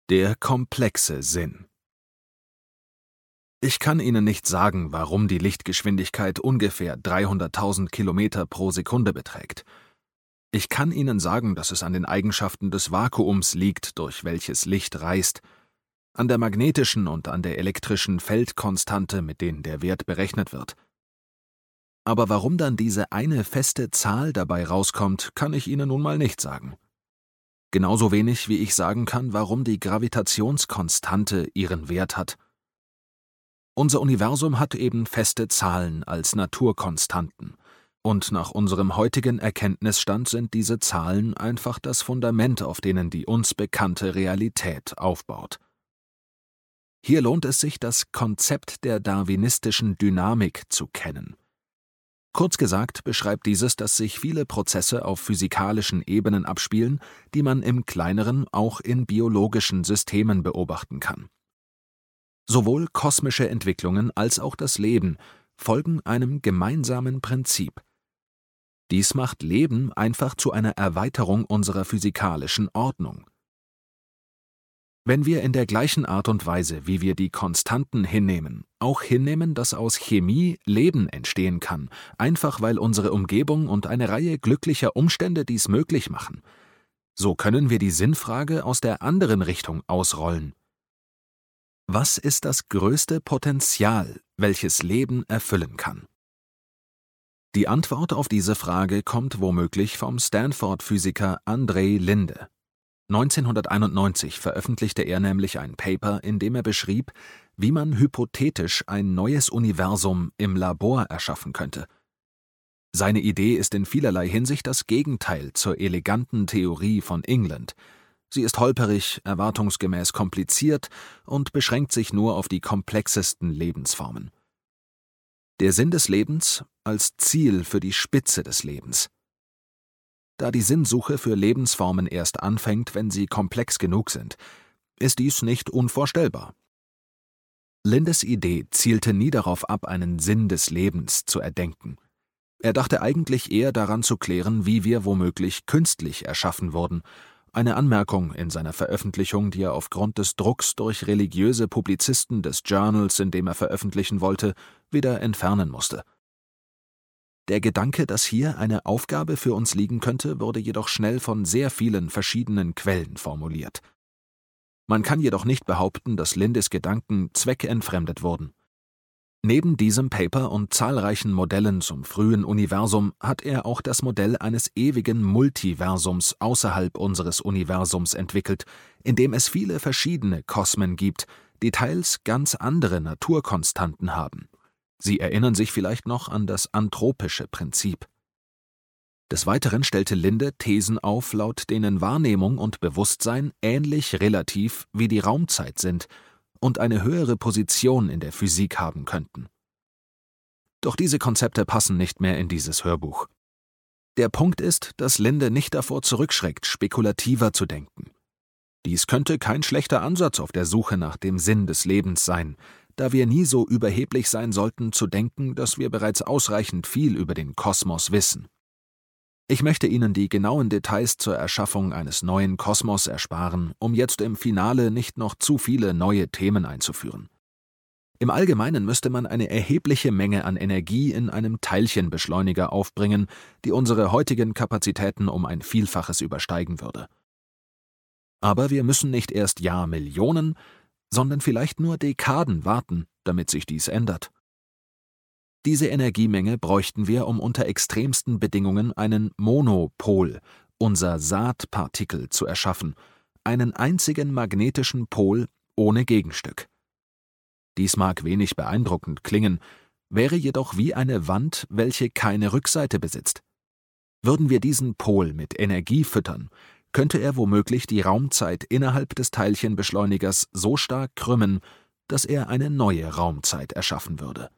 Der komplexe Sinn. Ich kann Ihnen nicht sagen, warum die Lichtgeschwindigkeit ungefähr 300.000 Kilometer pro Sekunde beträgt. Ich kann Ihnen sagen, dass es an den Eigenschaften des Vakuums liegt, durch welches Licht reist, an der magnetischen und an der elektrischen Feldkonstante, mit denen der Wert berechnet wird. Aber warum dann diese eine feste Zahl dabei rauskommt, kann ich Ihnen nun mal nicht sagen. Genauso wenig, wie ich sagen kann, warum die Gravitationskonstante ihren Wert hat. Unser Universum hat eben feste Zahlen als Naturkonstanten, und nach unserem heutigen Erkenntnisstand sind diese Zahlen einfach das Fundament, auf denen die uns bekannte Realität aufbaut. Hier lohnt es sich, das Konzept der darwinistischen Dynamik zu kennen. Kurz gesagt beschreibt dieses, dass sich viele Prozesse auf physikalischen Ebenen abspielen, die man im Kleineren auch in biologischen Systemen beobachten kann. Sowohl kosmische Entwicklungen als auch das Leben folgen einem gemeinsamen Prinzip. Dies macht Leben einfach zu einer Erweiterung unserer physikalischen Ordnung. Wenn wir in der gleichen Art und Weise, wie wir die Konstanten hinnehmen, auch hinnehmen, dass aus Chemie Leben entstehen kann, einfach weil unsere Umgebung und eine Reihe glücklicher Umstände dies möglich machen, so können wir die Sinnfrage aus der anderen Richtung ausrollen. Was ist das größte Potenzial, welches Leben erfüllen kann? Die Antwort auf diese Frage kommt womöglich vom Stanford-Physiker Andrei Linde. 1991 veröffentlichte er nämlich ein Paper, in dem er beschrieb, wie man hypothetisch ein neues Universum im Labor erschaffen könnte. Seine Idee ist in vielerlei Hinsicht das Gegenteil zur eleganten Theorie von England. Sie ist holperig, erwartungsgemäß kompliziert und beschränkt sich nur auf die komplexesten Lebensformen. Der Sinn des Lebens als Ziel für die Spitze des Lebens. Da die Sinnsuche für Lebensformen erst anfängt, wenn sie komplex genug sind, ist dies nicht unvorstellbar. Lindes Idee zielte nie darauf ab, einen Sinn des Lebens zu erdenken. Er dachte eigentlich eher daran zu klären, wie wir womöglich künstlich erschaffen wurden, eine Anmerkung in seiner Veröffentlichung, die er aufgrund des Drucks durch religiöse Publizisten des Journals, in dem er veröffentlichen wollte, wieder entfernen musste. Der Gedanke, dass hier eine Aufgabe für uns liegen könnte, wurde jedoch schnell von sehr vielen verschiedenen Quellen formuliert. Man kann jedoch nicht behaupten, dass Lindes Gedanken zweckentfremdet wurden. Neben diesem Paper und zahlreichen Modellen zum frühen Universum hat er auch das Modell eines ewigen Multiversums außerhalb unseres Universums entwickelt, in dem es viele verschiedene Kosmen gibt, die teils ganz andere Naturkonstanten haben. Sie erinnern sich vielleicht noch an das anthropische Prinzip. Des Weiteren stellte Linde Thesen auf, laut denen Wahrnehmung und Bewusstsein ähnlich relativ wie die Raumzeit sind und eine höhere Position in der Physik haben könnten. Doch diese Konzepte passen nicht mehr in dieses Hörbuch. Der Punkt ist, dass Linde nicht davor zurückschreckt, spekulativer zu denken. Dies könnte kein schlechter Ansatz auf der Suche nach dem Sinn des Lebens sein, da wir nie so überheblich sein sollten, zu denken, dass wir bereits ausreichend viel über den Kosmos wissen. Ich möchte Ihnen die genauen Details zur Erschaffung eines neuen Kosmos ersparen, um jetzt im Finale nicht noch zu viele neue Themen einzuführen. Im Allgemeinen müsste man eine erhebliche Menge an Energie in einem Teilchenbeschleuniger aufbringen, die unsere heutigen Kapazitäten um ein Vielfaches übersteigen würde. Aber wir müssen nicht erst Jahrmillionen, sondern vielleicht nur Dekaden warten, damit sich dies ändert. Diese Energiemenge bräuchten wir, um unter extremsten Bedingungen einen Monopol, unser Saatpartikel, zu erschaffen, einen einzigen magnetischen Pol ohne Gegenstück. Dies mag wenig beeindruckend klingen, wäre jedoch wie eine Wand, welche keine Rückseite besitzt. Würden wir diesen Pol mit Energie füttern, könnte er womöglich die Raumzeit innerhalb des Teilchenbeschleunigers so stark krümmen, dass er eine neue Raumzeit erschaffen würde.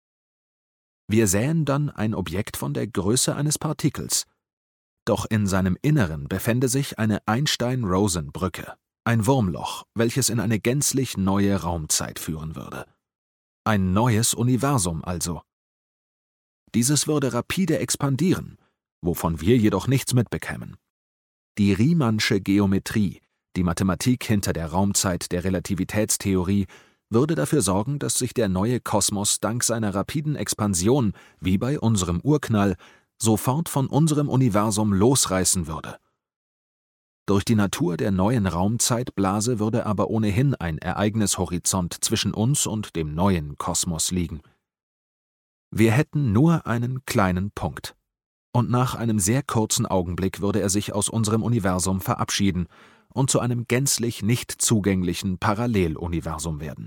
Wir sähen dann ein Objekt von der Größe eines Partikels. Doch in seinem Inneren befände sich eine Einstein-Rosen-Brücke, ein Wurmloch, welches in eine gänzlich neue Raumzeit führen würde. Ein neues Universum also. Dieses würde rapide expandieren, wovon wir jedoch nichts mitbekämen. Die Riemannsche Geometrie, Die Mathematik hinter der Raumzeit der Relativitätstheorie würde dafür sorgen, dass sich der neue Kosmos dank seiner rapiden Expansion, wie bei unserem Urknall, sofort von unserem Universum losreißen würde. Durch die Natur der neuen Raumzeitblase würde aber ohnehin ein Ereignishorizont zwischen uns und dem neuen Kosmos liegen. Wir hätten nur einen kleinen Punkt. Und nach einem sehr kurzen Augenblick würde er sich aus unserem Universum verabschieden und zu einem gänzlich nicht zugänglichen Paralleluniversum werden.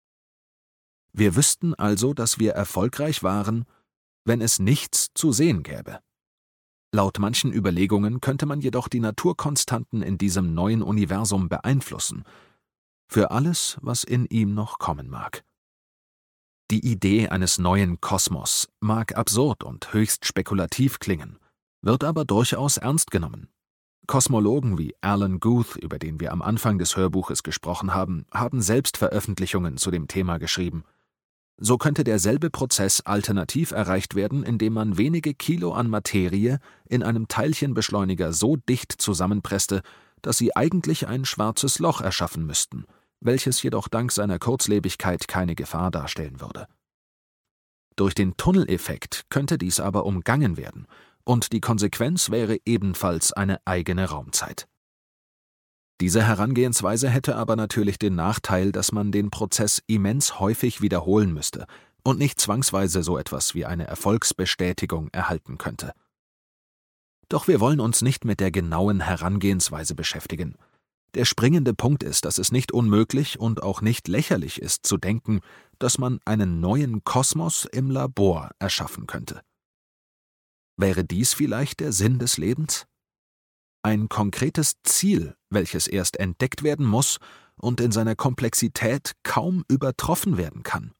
Wir wüssten also, dass wir erfolgreich waren, wenn es nichts zu sehen gäbe. Laut manchen Überlegungen könnte man jedoch die Naturkonstanten in diesem neuen Universum beeinflussen, für alles, was in ihm noch kommen mag. Die Idee eines neuen Kosmos mag absurd und höchst spekulativ klingen, wird aber durchaus ernst genommen. Kosmologen wie Alan Guth, über den wir am Anfang des Hörbuches gesprochen haben, haben selbst Veröffentlichungen zu dem Thema geschrieben. So könnte derselbe Prozess alternativ erreicht werden, indem man wenige Kilo an Materie in einem Teilchenbeschleuniger so dicht zusammenpresste, dass sie eigentlich ein schwarzes Loch erschaffen müssten, welches jedoch dank seiner Kurzlebigkeit keine Gefahr darstellen würde. Durch den Tunneleffekt könnte dies aber umgangen werden, und die Konsequenz wäre ebenfalls eine eigene Raumzeit. Diese Herangehensweise hätte aber natürlich den Nachteil, dass man den Prozess immens häufig wiederholen müsste und nicht zwangsweise so etwas wie eine Erfolgsbestätigung erhalten könnte. Doch wir wollen uns nicht mit der genauen Herangehensweise beschäftigen. Der springende Punkt ist, dass es nicht unmöglich und auch nicht lächerlich ist, zu denken, dass man einen neuen Kosmos im Labor erschaffen könnte. Wäre dies vielleicht der Sinn des Lebens? Ein konkretes Ziel, welches erst entdeckt werden muss und in seiner Komplexität kaum übertroffen werden kann.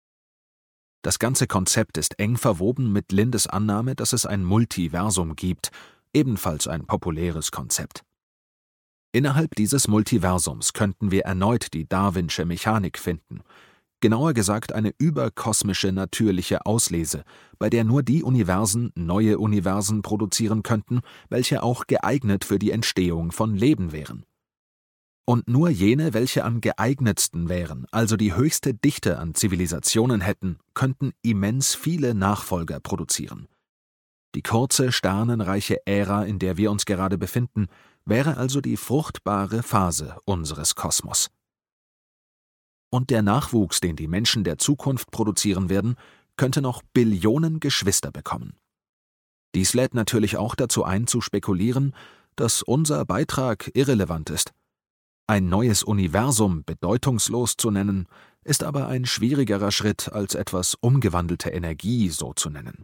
Das ganze Konzept ist eng verwoben mit Lindes Annahme, dass es ein Multiversum gibt, ebenfalls ein populäres Konzept. Innerhalb dieses Multiversums könnten wir erneut die Darwinsche Mechanik finden, genauer gesagt eine überkosmische natürliche Auslese, bei der nur die Universen neue Universen produzieren könnten, welche auch geeignet für die Entstehung von Leben wären. Und nur jene, welche am geeignetsten wären, also die höchste Dichte an Zivilisationen hätten, könnten immens viele Nachfolger produzieren. Die kurze, sternenreiche Ära, in der wir uns gerade befinden, wäre also die fruchtbare Phase unseres Kosmos. Und der Nachwuchs, den die Menschen der Zukunft produzieren werden, könnte noch Billionen Geschwister bekommen. Dies lädt natürlich auch dazu ein, zu spekulieren, dass unser Beitrag irrelevant ist. Ein neues Universum bedeutungslos zu nennen, ist aber ein schwierigerer Schritt, als etwas umgewandelte Energie so zu nennen.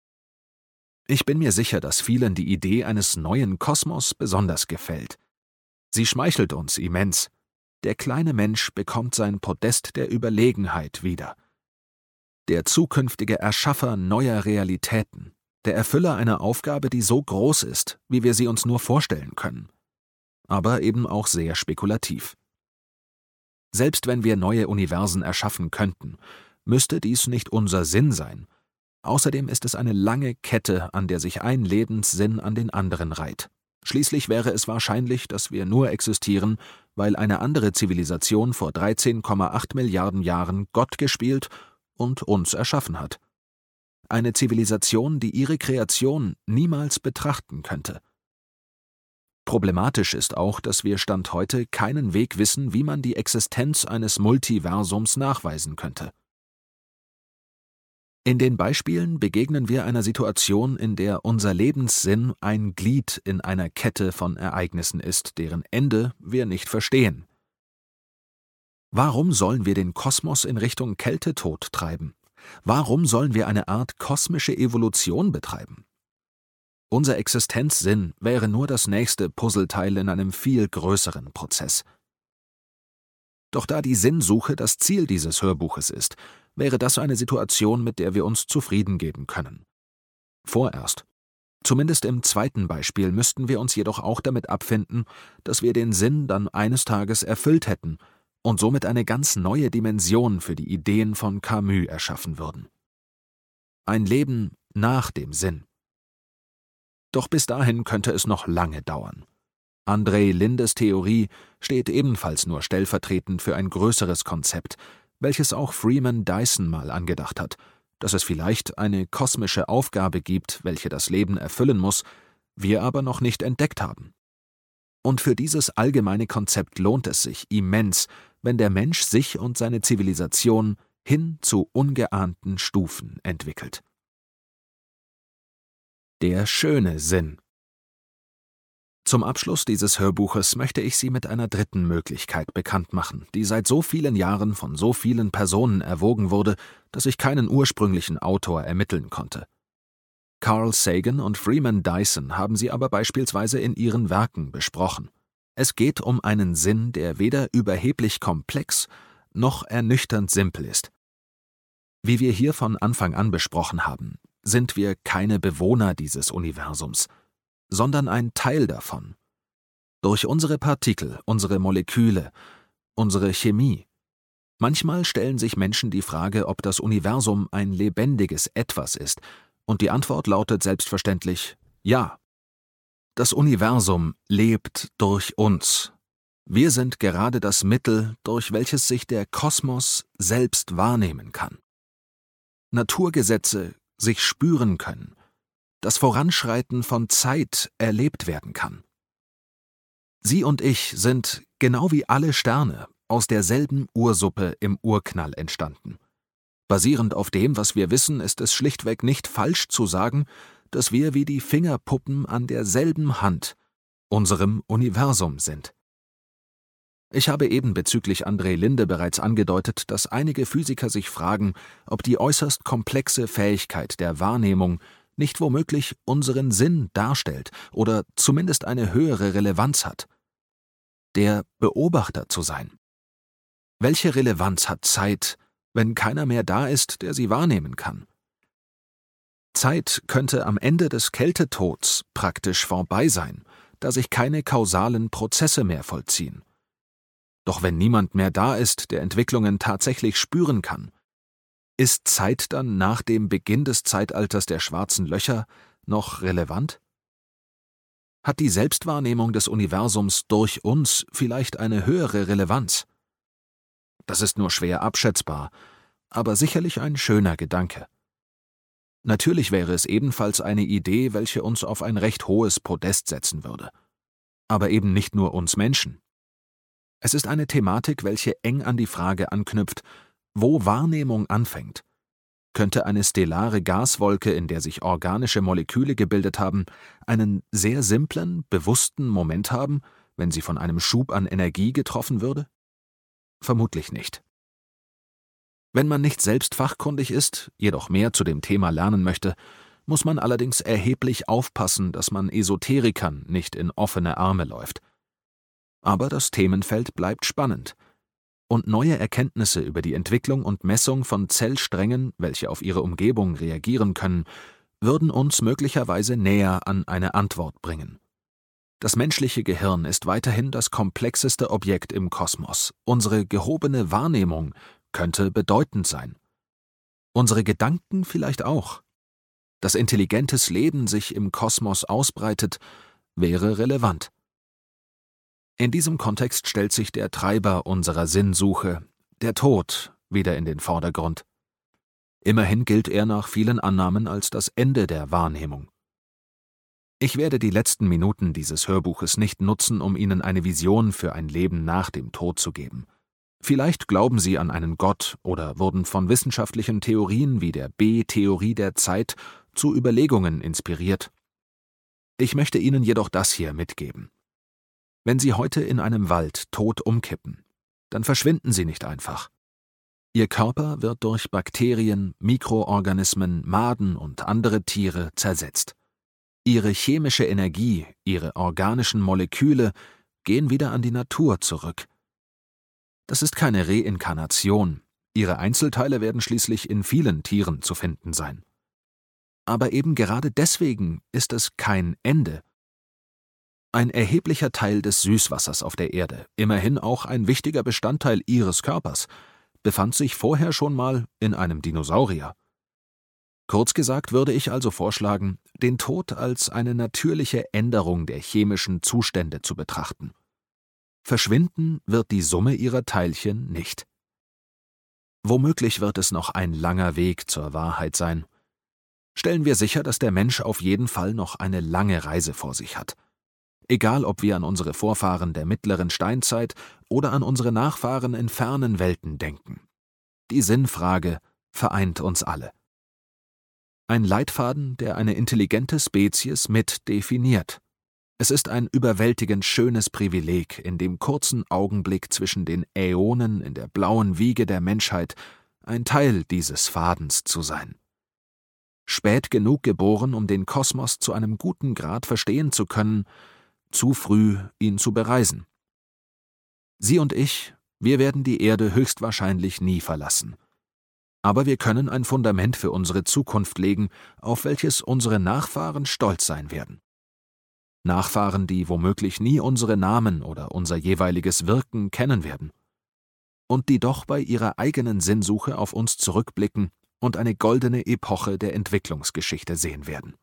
Ich bin mir sicher, dass vielen die Idee eines neuen Kosmos besonders gefällt. Sie schmeichelt uns immens. Der kleine Mensch bekommt sein Podest der Überlegenheit wieder. Der zukünftige Erschaffer neuer Realitäten, der Erfüller einer Aufgabe, die so groß ist, wie wir sie uns nur vorstellen können. Aber eben auch sehr spekulativ. Selbst wenn wir neue Universen erschaffen könnten, müsste dies nicht unser Sinn sein. Außerdem ist es eine lange Kette, an der sich ein Lebenssinn an den anderen reiht. Schließlich wäre es wahrscheinlich, dass wir nur existieren, weil eine andere Zivilisation vor 13,8 Milliarden Jahren Gott gespielt und uns erschaffen hat. Eine Zivilisation, die ihre Kreation niemals betrachten könnte. Problematisch ist auch, dass wir Stand heute keinen Weg wissen, wie man die Existenz eines Multiversums nachweisen könnte. In den Beispielen begegnen wir einer Situation, in der unser Lebenssinn ein Glied in einer Kette von Ereignissen ist, deren Ende wir nicht verstehen. Warum sollen wir den Kosmos in Richtung Kältetod treiben? Warum sollen wir eine Art kosmische Evolution betreiben? Unser Existenzsinn wäre nur das nächste Puzzleteil in einem viel größeren Prozess. Doch da die Sinnsuche das Ziel dieses Hörbuches ist, wäre das eine Situation, mit der wir uns zufrieden geben können. Vorerst. Zumindest im zweiten Beispiel müssten wir uns jedoch auch damit abfinden, dass wir den Sinn dann eines Tages erfüllt hätten und somit eine ganz neue Dimension für die Ideen von Camus erschaffen würden. Ein Leben nach dem Sinn. Doch bis dahin könnte es noch lange dauern. Andrei Lindes Theorie steht ebenfalls nur stellvertretend für ein größeres Konzept, welches auch Freeman Dyson mal angedacht hat, dass es vielleicht eine kosmische Aufgabe gibt, welche das Leben erfüllen muss, wir aber noch nicht entdeckt haben. Und für dieses allgemeine Konzept lohnt es sich immens, wenn der Mensch sich und seine Zivilisation hin zu ungeahnten Stufen entwickelt. Der schöne Sinn. Zum Abschluss dieses Hörbuches möchte ich Sie mit einer dritten Möglichkeit bekannt machen, die seit so vielen Jahren von so vielen Personen erwogen wurde, dass ich keinen ursprünglichen Autor ermitteln konnte. Carl Sagan und Freeman Dyson haben sie aber beispielsweise in ihren Werken besprochen. Es geht um einen Sinn, der weder überheblich komplex noch ernüchternd simpel ist. Wie wir hier von Anfang an besprochen haben, sind wir keine Bewohner dieses Universums, sondern ein Teil davon. Durch unsere Partikel, unsere Moleküle, unsere Chemie. Manchmal stellen sich Menschen die Frage, ob das Universum ein lebendiges Etwas ist, und die Antwort lautet selbstverständlich ja. Das Universum lebt durch uns. Wir sind gerade das Mittel, durch welches sich der Kosmos selbst wahrnehmen kann. Naturgesetze sich spüren können, das Voranschreiten von Zeit erlebt werden kann. Sie und ich sind, genau wie alle Sterne, aus derselben Ursuppe im Urknall entstanden. Basierend auf dem, was wir wissen, ist es schlichtweg nicht falsch zu sagen, dass wir wie die Fingerpuppen an derselben Hand, unserem Universum sind. Ich habe eben bezüglich Andrei Linde bereits angedeutet, dass einige Physiker sich fragen, ob die äußerst komplexe Fähigkeit der Wahrnehmung nicht womöglich unseren Sinn darstellt oder zumindest eine höhere Relevanz hat. Der Beobachter zu sein. Welche Relevanz hat Zeit, wenn keiner mehr da ist, der sie wahrnehmen kann? Zeit könnte am Ende des Kältetods praktisch vorbei sein, da sich keine kausalen Prozesse mehr vollziehen. Doch wenn niemand mehr da ist, der Entwicklungen tatsächlich spüren kann, ist Zeit dann nach dem Beginn des Zeitalters der schwarzen Löcher noch relevant? Hat die Selbstwahrnehmung des Universums durch uns vielleicht eine höhere Relevanz? Das ist nur schwer abschätzbar, aber sicherlich ein schöner Gedanke. Natürlich wäre es ebenfalls eine Idee, welche uns auf ein recht hohes Podest setzen würde. Aber eben nicht nur uns Menschen. Es ist eine Thematik, welche eng an die Frage anknüpft, wo Wahrnehmung anfängt. Könnte eine stellare Gaswolke, in der sich organische Moleküle gebildet haben, einen sehr simplen, bewussten Moment haben, wenn sie von einem Schub an Energie getroffen würde? Vermutlich nicht. Wenn man nicht selbst fachkundig ist, jedoch mehr zu dem Thema lernen möchte, muss man allerdings erheblich aufpassen, dass man Esoterikern nicht in offene Arme läuft. Aber das Themenfeld bleibt spannend. Und neue Erkenntnisse über die Entwicklung und Messung von Zellsträngen, welche auf ihre Umgebung reagieren können, würden uns möglicherweise näher an eine Antwort bringen. Das menschliche Gehirn ist weiterhin das komplexeste Objekt im Kosmos. Unsere gehobene Wahrnehmung könnte bedeutend sein. Unsere Gedanken vielleicht auch. Dass intelligentes Leben sich im Kosmos ausbreitet, wäre relevant. In diesem Kontext stellt sich der Treiber unserer Sinnsuche, der Tod, wieder in den Vordergrund. Immerhin gilt er nach vielen Annahmen als das Ende der Wahrnehmung. Ich werde die letzten Minuten dieses Hörbuches nicht nutzen, um Ihnen eine Vision für ein Leben nach dem Tod zu geben. Vielleicht glauben Sie an einen Gott oder wurden von wissenschaftlichen Theorien wie der B-Theorie der Zeit zu Überlegungen inspiriert. Ich möchte Ihnen jedoch das hier mitgeben. Wenn Sie heute in einem Wald tot umkippen, dann verschwinden Sie nicht einfach. Ihr Körper wird durch Bakterien, Mikroorganismen, Maden und andere Tiere zersetzt. Ihre chemische Energie, Ihre organischen Moleküle gehen wieder an die Natur zurück. Das ist keine Reinkarnation, Ihre Einzelteile werden schließlich in vielen Tieren zu finden sein. Aber eben gerade deswegen ist es kein Ende. Ein erheblicher Teil des Süßwassers auf der Erde, immerhin auch ein wichtiger Bestandteil Ihres Körpers, befand sich vorher schon mal in einem Dinosaurier. Kurz gesagt würde ich also vorschlagen, den Tod als eine natürliche Änderung der chemischen Zustände zu betrachten. Verschwinden wird die Summe ihrer Teilchen nicht. Womöglich wird es noch ein langer Weg zur Wahrheit sein. Stellen wir sicher, dass der Mensch auf jeden Fall noch eine lange Reise vor sich hat. Egal, ob wir an unsere Vorfahren der mittleren Steinzeit oder an unsere Nachfahren in fernen Welten denken. Die Sinnfrage vereint uns alle. Ein Leitfaden, der eine intelligente Spezies mit definiert. Es ist ein überwältigend schönes Privileg, in dem kurzen Augenblick zwischen den Äonen in der blauen Wiege der Menschheit ein Teil dieses Fadens zu sein. Spät genug geboren, um den Kosmos zu einem guten Grad verstehen zu können, zu früh, ihn zu bereisen. Sie und ich, wir werden die Erde höchstwahrscheinlich nie verlassen. Aber wir können ein Fundament für unsere Zukunft legen, auf welches unsere Nachfahren stolz sein werden. Nachfahren, die womöglich nie unsere Namen oder unser jeweiliges Wirken kennen werden. Und die doch bei ihrer eigenen Sinnsuche auf uns zurückblicken und eine goldene Epoche der Entwicklungsgeschichte sehen werden.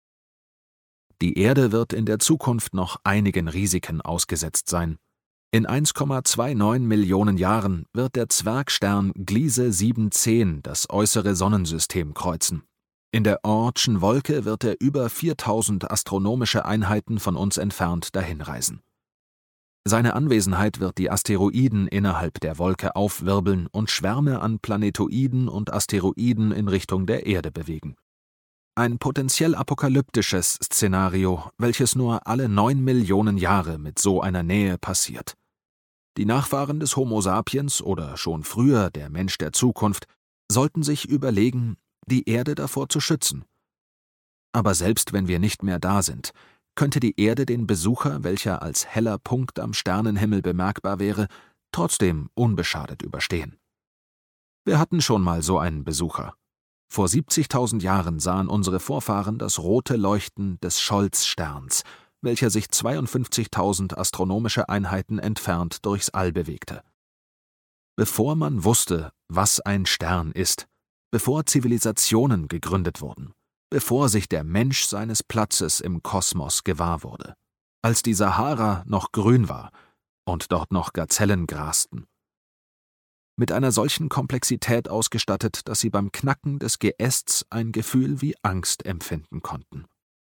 Die Erde wird in der Zukunft noch einigen Risiken ausgesetzt sein. In 1,29 Millionen Jahren wird der Zwergstern Gliese 710 das äußere Sonnensystem kreuzen. In der Oortschen Wolke wird er über 4000 astronomische Einheiten von uns entfernt dahinreisen. Seine Anwesenheit wird die Asteroiden innerhalb der Wolke aufwirbeln und Schwärme an Planetoiden und Asteroiden in Richtung der Erde bewegen. Ein potenziell apokalyptisches Szenario, welches nur alle 9 Millionen Jahre mit so einer Nähe passiert. Die Nachfahren des Homo sapiens oder schon früher der Mensch der Zukunft sollten sich überlegen, die Erde davor zu schützen. Aber selbst wenn wir nicht mehr da sind, könnte die Erde den Besucher, welcher als heller Punkt am Sternenhimmel bemerkbar wäre, trotzdem unbeschadet überstehen. Wir hatten schon mal so einen Besucher. Vor 70.000 Jahren sahen unsere Vorfahren das rote Leuchten des Scholz-Sterns, welcher sich 52.000 astronomische Einheiten entfernt durchs All bewegte. Bevor man wusste, was ein Stern ist, bevor Zivilisationen gegründet wurden, bevor sich der Mensch seines Platzes im Kosmos gewahr wurde, als die Sahara noch grün war und dort noch Gazellen grasten. Mit einer solchen Komplexität ausgestattet, dass sie beim Knacken des Geästs ein Gefühl wie Angst empfinden konnten.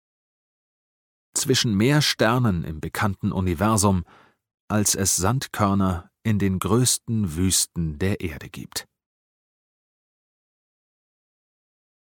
Zwischen mehr Sternen im bekannten Universum, als es Sandkörner in den größten Wüsten der Erde gibt.